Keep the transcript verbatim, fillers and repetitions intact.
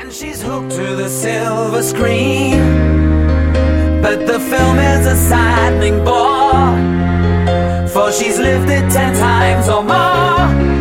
And she's hooked to the silver screen, but the film is a saddening bore, for she's lived it ten times or more.